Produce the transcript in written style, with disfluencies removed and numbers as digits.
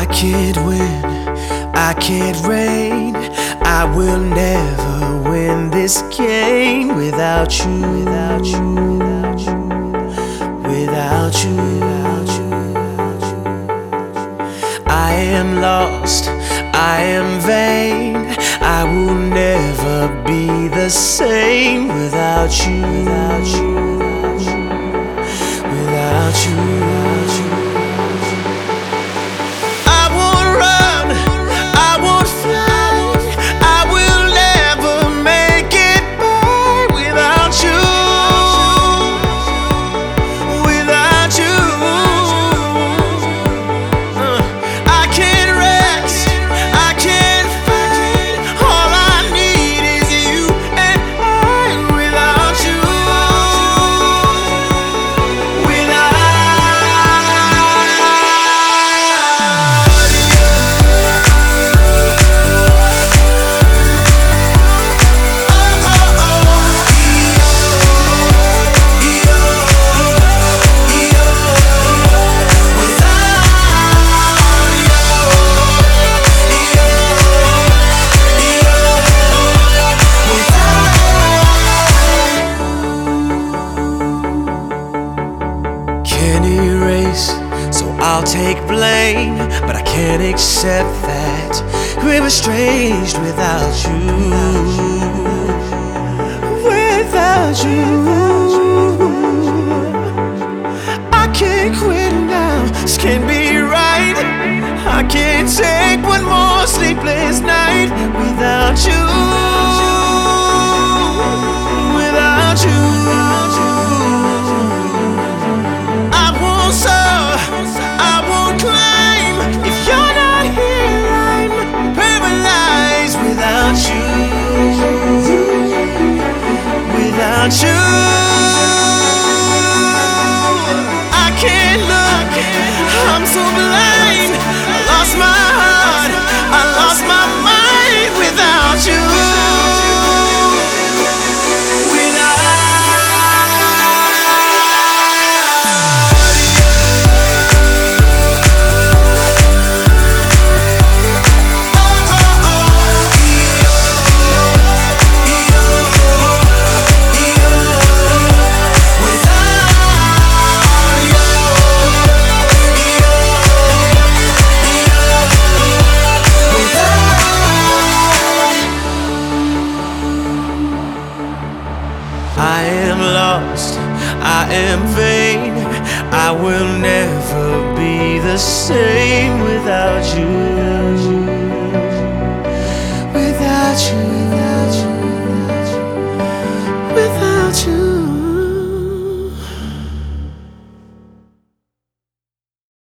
I can't win, I can't reign. I will never win this game without you, without you, without you, without you, without you. I am lost, I am vain. I will never be the same without you, without you, without you, without you. I won't run, I won't fly. I will never make it by without you, without you. I can't rest, I can't fight. All I need is you and I without you, can't erase, so I'll take blame, but I can't accept that we were estranged without you, without you. I can't quit now, this can't be right. I can't take one more sleepless night without you, without you. Without you, I can't look, I'm so blind. I lost my heart, I lost my mind without you. I am lost, I am vain. I will never be the same without you, without you, without you, without you.